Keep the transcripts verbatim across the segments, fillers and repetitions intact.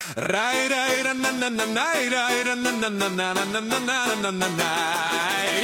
Рай рай ра на на на най рай ра на на на на на на на на на на най.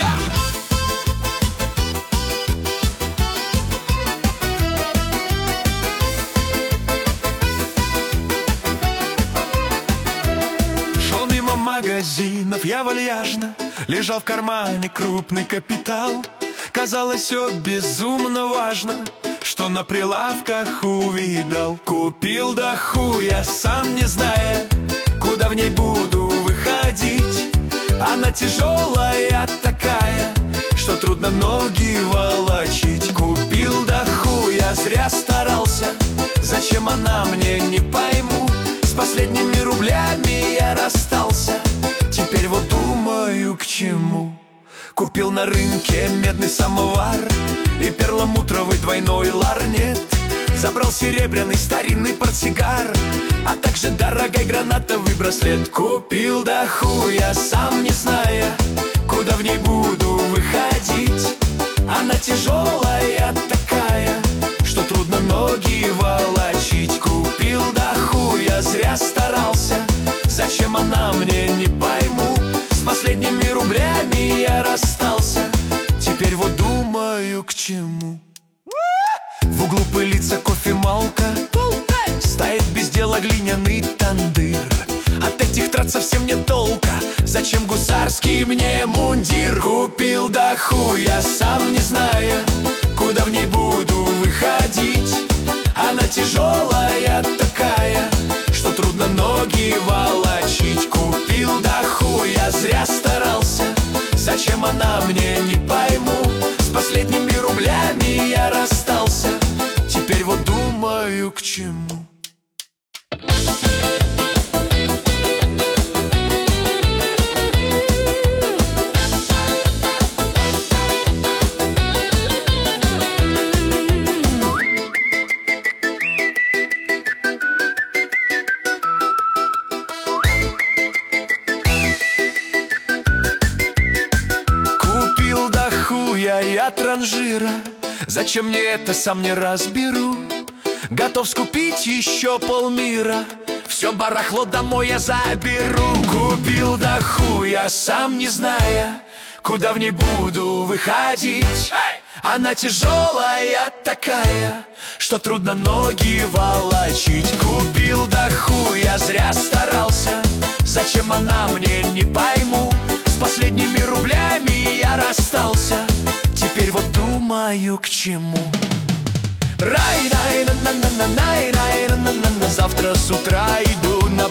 Шел мимо магазинов я вальяжно, лежал в кармане крупный капитал. Казалось, все безумно важно, что на прилавках увидал. Купил да хуя, сам не зная, куда в ней буду выходить. Она тяжелая такая, что трудно ноги волочить. Купил да хуя, зря старался, зачем она мне, не пойму. С последними рублями я расстался, теперь вот думаю, к чему. Купил на рынке медный самовар и перламутровый двойной ларнет. Забрал серебряный старинный портсигар, а также дорогой гранатовый браслет. Купил да хуя, сам не зная, куда в ней буду выходить. Она тяжелая такая, что трудно ноги волочить. Купил да хуя, зря старался, зачем она мне, не пойму. С последними рублями я расстался, теперь вот думаю, к чему. В углу пылится кофемалка, стоит без дела глиняный тандыр. От этих трат совсем нет толка, зачем гусарский мне мундир. Купил да хуя, сам не зная, куда в ней буду выходить. Она тяжелая такая, что трудно ноги волочить. Купил да хуя, зря старался, зачем она мне, не пойму. С последними рублями я расстался, теперь вот думаю, к чему. Я транжира, зачем мне это, сам не разберу. Готов скупить еще полмира, все барахло домой я заберу. Купил да хуя, сам не зная, куда в ней буду выходить. Она тяжелая такая, что трудно ноги волочить. Купил да хуя, зря старался, зачем она мне, не пойму. С последними рублями я расстался, теперь вот думаю, к чему. Рай рай на на на на най рай на на на на. Завтра с утра иду на